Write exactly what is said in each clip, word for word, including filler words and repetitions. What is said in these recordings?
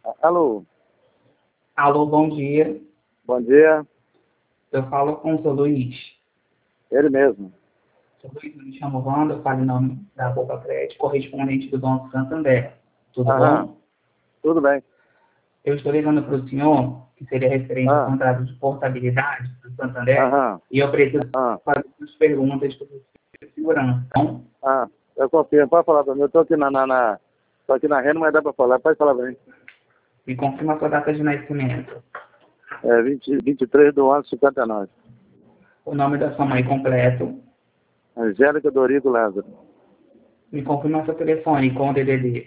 Alô, Alô, bom dia. bom dia. Eu falo com o seu Luiz. Ele mesmo. Seu Luiz, eu me chamo Wanda, eu falo em nome da Boca Crédito, correspondente do Banco Santander. Tudo Aham, bom? tudo bem. Eu estou ligando para o senhor, que seria referente ao Ah, contrato de portabilidade do Santander, aham, e eu preciso ah, fazer umas perguntas sobre segurança. Então, ah, eu confio. Pode falar para mim. Eu estou aqui na, na, na, tô aqui na renda, mas dá para falar. Pode falar para mim. me confirma a sua data de nascimento, É vinte, vinte e três do onze, cinquenta e nove. o nome da sua mãe completo, Angélica Dorigo Lázaro. me confirma seu telefone com o D D D.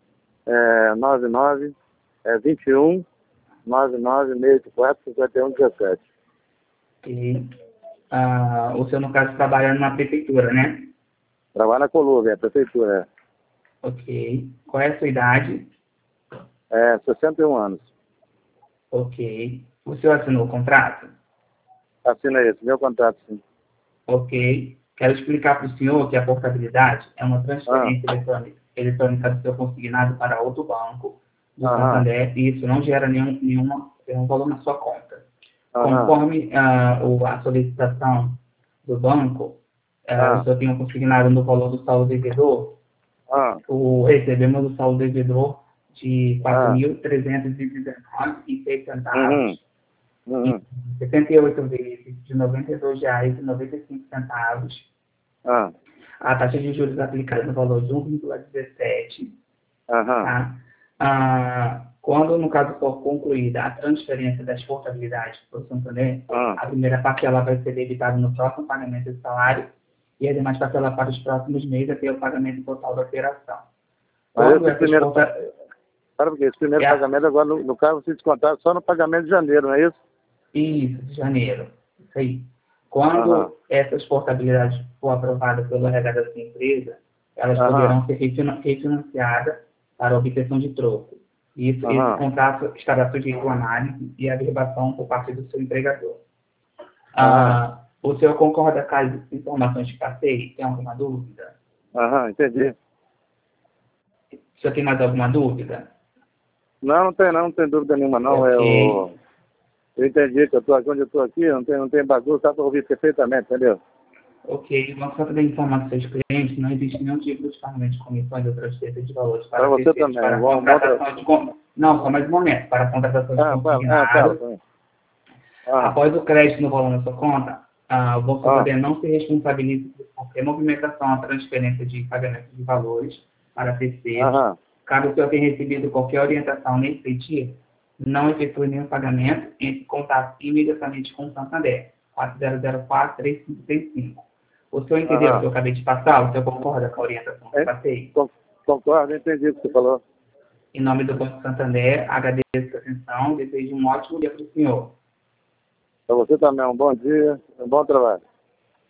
É nove nove, é vinte e um, nove nove, seis quatro, cinquenta e um, dezessete. Ok. Ah, o senhor, no caso, trabalha na prefeitura, né? Trabalho na Colômbia, é prefeitura. Ok. Qual é a sua idade? É, é sessenta e um anos. Ok. O senhor assinou o contrato? Assina esse, meu contrato, sim. Ok. Quero explicar para o senhor que a portabilidade é uma Ah, transferência eletrônica, eletrônica do seu consignado para outro banco do aham, Santander e isso não gera nenhum, nenhuma, nenhum valor na sua conta. aham, Conforme ah, o- a solicitação do banco, ah, o ah, senhor tem um consignado no valor do saldo devedor, ah, o, recebemos o saldo devedor de quatro ah, mil trezentos e dezenove e seis uhum, centavos. Em uhum, setenta e oito vezes de noventa e dois reais e noventa e cinco centavos. ah, A taxa de juros aplicada no valor de um vírgula dezessete. aham. Tá? Ah, quando, no caso, for concluída a transferência das portabilidades para o Santander, Ah, a primeira parcela vai ser debitada no próximo pagamento do salário e as demais parcelas para os próximos meses até o pagamento total da operação. mas Quando esse essas primeiro, pa- porta... para porque esse primeiro é, pagamento agora, no, no caso, se descontar só no pagamento de janeiro, não é isso? Isso, de janeiro. Isso aí. Aham, Quando essas portabilidades for aprovadas pelo R H da sua empresa, elas aham, poderão ser refina- refinanciadas para obtenção de troco. Isso, esse aham, contrato estará sujeito à análise e averbação por parte do seu empregador. aham, Ah, o senhor concorda com as informações que passei? Tem alguma dúvida? aham, entendi. O senhor tem mais alguma dúvida? Não, não tem não, não tem dúvida nenhuma não. Ok. É o... Eu entendi que eu estou aqui onde eu estou aqui, não tem, não tem bagunça, dá para ouvir perfeitamente, entendeu? Ok, uma falta de informação aos seus clientes, não existe nenhum tipo de pagamento de comissões ou transferência de valores Para para você terceiros, também. para Bom, bom tra... contratação de... con- Não, só mais um momento, para contratação de Ah, fala, ah, fala consignado. para mim. Ah, Após o crédito no valor na sua conta, ah, o Banco ah, Santander não se responsabiliza por qualquer movimentação ou transferência de pagamento de valores para terceiros. aham. Caso o senhor tenha recebido qualquer orientação nesse sentido, não efetue nenhum pagamento, entre em contato imediatamente com o Santander, quatro zero zero quatro, três cinco seis cinco. O senhor entendeu o que Aham. eu acabei de passar? O senhor concorda com a orientação que eu É, passei? con- concordo, entendi o que você falou. Em nome do Banco Santander, agradeço a atenção, desejo um ótimo dia para o senhor. Para você também, um bom dia, um bom trabalho.